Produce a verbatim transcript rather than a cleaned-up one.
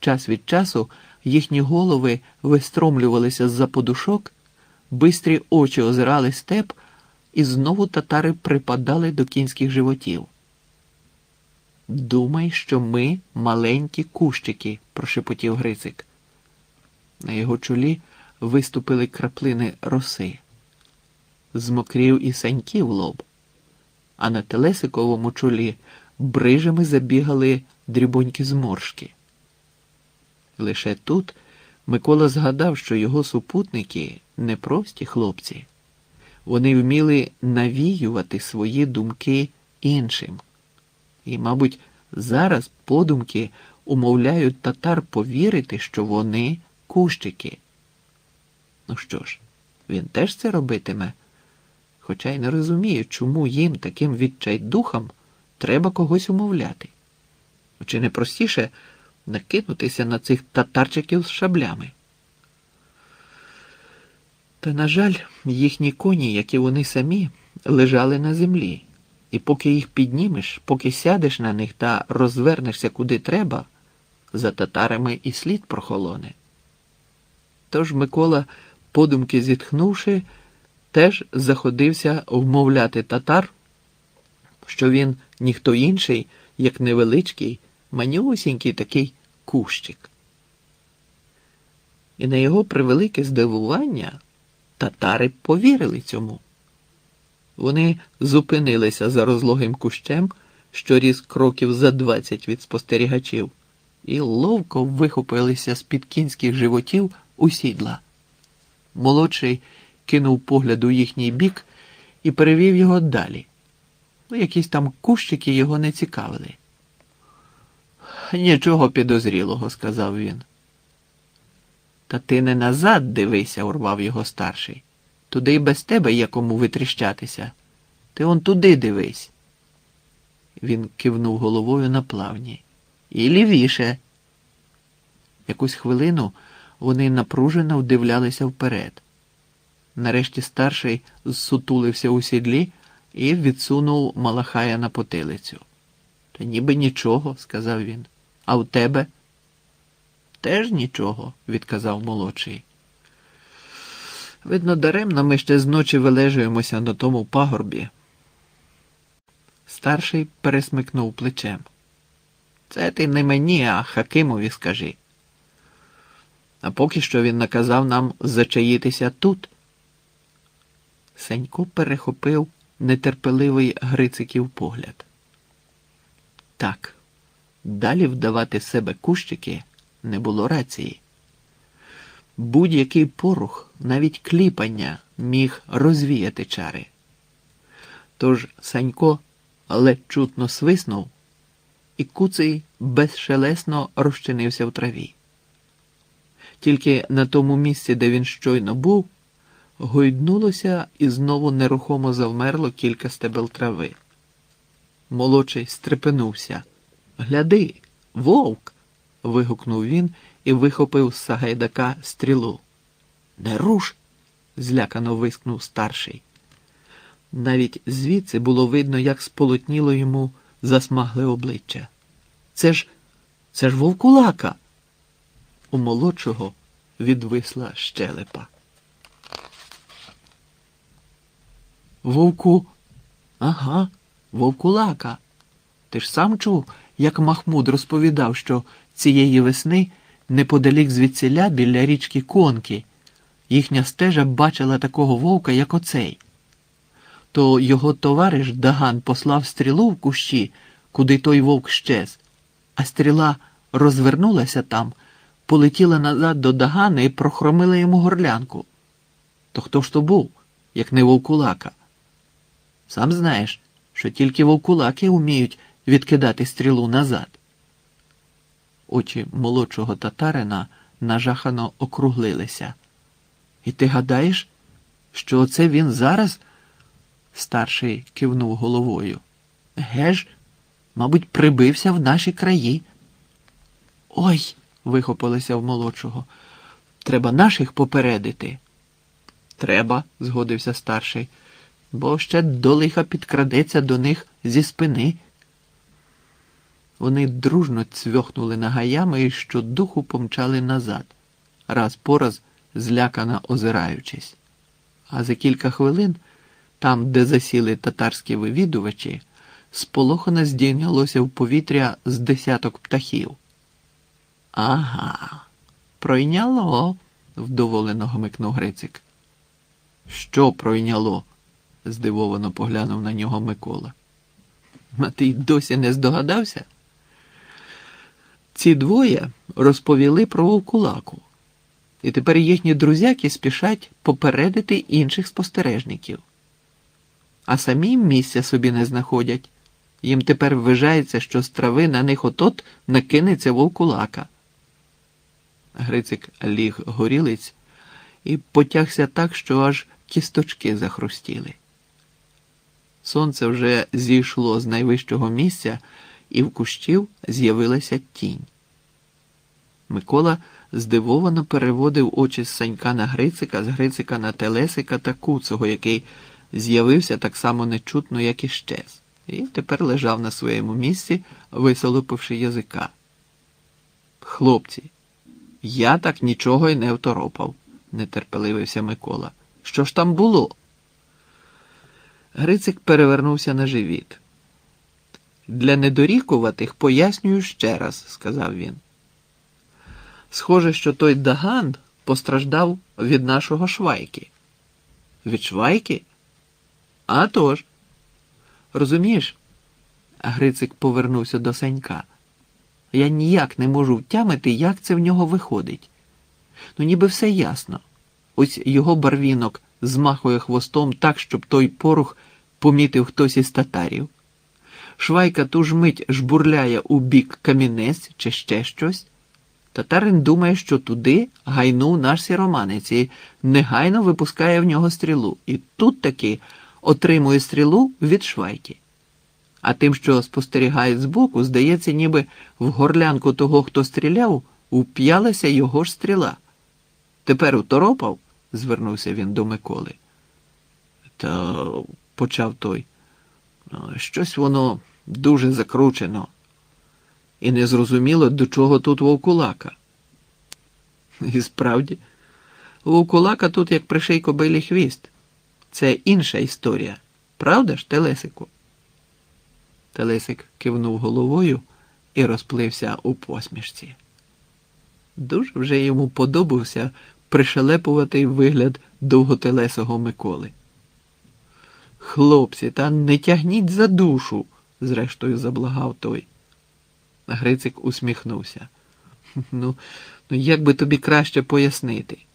час від часу їхні голови вистромлювалися з-за подушок, бистрі очі озирали степ, і знову татари припадали до кінських животів. «Думай, що ми маленькі кущики», – прошепотів Грицик. На його чолі виступили краплини роси. Змокрів і Саньків лоб, а на Телесиковому чолі брижами забігали дрібонькі зморшки. Лише тут Микола згадав, що його супутники не прості хлопці. Вони вміли навіювати свої думки іншим. І, мабуть, зараз подумки умовляють татар повірити, що вони кущики. Ну що ж, він теж це робитиме, хоча й не розуміє, чому їм, таким відчайдухам, треба когось умовляти. Чи не простіше накинутися на цих татарчиків з шаблями? Та, на жаль, їхні коні, як і вони самі, лежали на землі. І поки їх піднімеш, поки сядеш на них та розвернешся куди треба, за татарами і слід прохолоне. Тож Микола, подумки зітхнувши, теж заходився вмовляти татар, що він ніхто інший, як невеличкий, манюсінький такий кущик. І на його превелике здивування татари повірили цьому. Вони зупинилися за розлогим кущем, що ріс кроків за двадцять від спостерігачів, і ловко вихопилися з-під кінських животів у сідла. Молодший кинув погляд у їхній бік і перевів його далі. Ну, якісь там кущики його не цікавили. «Нічого підозрілого», – сказав він. «Та ти не назад дивися», – урвав його старший. «Туди й без тебе є кому витріщатися. Ти он туди дивись». Він кивнув головою на плавні. «І лівіше». Якусь хвилину вони напружено вдивлялися вперед. Нарешті старший зсутулився у сідлі і відсунув Малахая на потилицю. «Та ніби нічого», – сказав він. «А в тебе?» «Теж нічого», – відказав молодший. «Видно, даремно ми ще зночі вилежуємося на тому пагорбі». Старший пересмикнув плечем. «Це ти не мені, а Хакимові скажи. А поки що він наказав нам зачаїтися тут». Сенько перехопив нетерпеливий Грициків погляд. Так, далі вдавати себе кущики не було рації. Будь-який порух, навіть кліпання, міг розвіяти чари. Тож Санько ледь чутно свиснув, і куций безшелесно розчинився в траві. Тільки на тому місці, де він щойно був, гойднулося і знову нерухомо завмерло кілька стебел трави. Молодший стрепенувся. «Гляди, вовк!» – вигукнув він і вихопив з Сагайдака стрілу. «Не руш!» – злякано вискнув старший. Навіть звідси було видно, як сполотніло йому засмагле обличчя. «Це ж... це ж вовкулака!» У молодшого відвисла щелепа. «Вовку... ага, вовкулака. Ти ж сам чув, як Махмуд розповідав, що цієї весни неподалік звідсіля біля річки Конки їхня стежа бачила такого вовка, як оцей. То його товариш Даган послав стрілу в кущі, куди той вовк щез, а стріла розвернулася там, полетіла назад до Дагана і прохромила йому горлянку. То хто ж то був, як не вовкулака? Сам знаєш, що тільки вовкулаки вміють відкидати стрілу назад». Очі молодшого татарина нажахано округлилися. «І ти гадаєш, що оце він зараз?» Старший кивнув головою. «Геж, мабуть, прибився в наші краї». «Ой!» – вихопилося в молодшого. «Треба наших попередити». «Треба», – згодився старший, «бо ще до лиха підкрадеться до них зі спини». Вони дружно цвьохнули нагаями і щодуху помчали назад, раз по раз злякано озираючись. А за кілька хвилин, там, де засіли татарські вивідувачі, сполохано здійнялося в повітря з десяток птахів. «Ага, пройняло», – вдоволено гмикнув Грицик. «Що пройняло?» – здивовано поглянув на нього Микола. «А ти й досі не здогадався?» Ці двоє розповіли про вовкулаку, і тепер їхні друзяки спішать попередити інших спостережників. А самі місця собі не знаходять. Їм тепер вважається, що з трави на них отот накинеться вовкулака. Грицик ліг горілиць і потягся так, що аж кісточки захрустіли. Сонце вже зійшло з найвищого місця, і в кущів з'явилася тінь. Микола здивовано переводив очі з Санька на Грицика, з Грицика на Телесика та Куцого, який з'явився так само нечутно, як і щез, і тепер лежав на своєму місці, висолопивши язика. «Хлопці, я так нічого й не второпав», – нетерпеливився Микола. «Що ж там було?» Грицик перевернувся на живіт. «Для недорікуватих пояснюю ще раз», – сказав він. «Схоже, що той Даган постраждав від нашого Швайки». «Від Швайки?» «А тож. Розумієш?» Грицик повернувся до Санька. «Я ніяк не можу втямити, як це в нього виходить. Ну, ніби все ясно. Ось його барвінок змахує хвостом так, щоб той порух помітив хтось із татарів. Швайка ту ж мить жбурляє у бік камінець чи ще щось. Татарин думає, що туди гайнув наш сіроманець і негайно випускає в нього стрілу. І тут таки отримує стрілу від Швайки. А тим, що спостерігає збоку, здається, ніби в горлянку того, хто стріляв, уп'ялася його ж стріла. Тепер уторопав?» – звернувся він до Миколи. «Та...» – почав той. «Щось воно дуже закручено. І незрозуміло, до чого тут вовкулака». І справді, вовкулака тут як приший кобилі хвіст. Це інша історія. Правда ж, Телесику?» Телесик кивнув головою і розплився у посмішці. Дуже вже йому подобався пришелепуватий вигляд довготелесого Миколи. «Хлопці, та не тягніть за душу», – зрештою заблагав той. Грицик усміхнувся. «Ну, ну як би тобі краще пояснити?